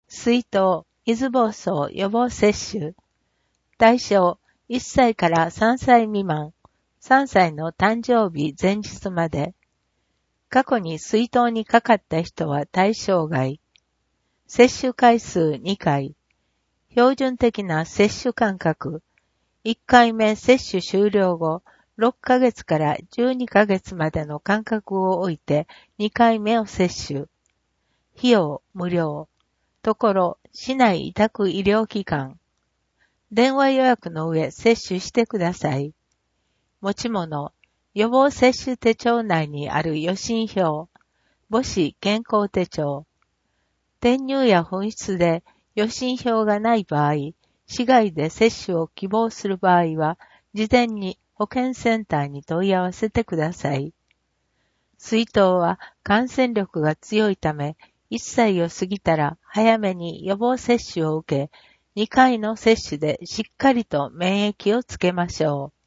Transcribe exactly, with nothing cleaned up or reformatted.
水痘、水疱瘡予防接種。対象、いっさいからさんさい未満、さんさいの誕生日前日まで。過去に水痘にかかった人は対象外。接種回数にかい。標準的な接種間隔。いっかいめ接種終了後、ろっかげつからじゅうにかげつまでの間隔を置いてにかいめを接種。費用無料。ところ、市内委託医療機関。電話予約の上接種してください。持ち物、予防接種手帳内にある予診票、母子健康手帳。転入や紛失で予診票がない場合、市外で接種を希望する場合は、事前に保健センターに問い合わせてください。水痘は感染力が強いため、いっさいを過ぎたら早めに予防接種を受け、にかいの接種でしっかりと免疫をつけましょう。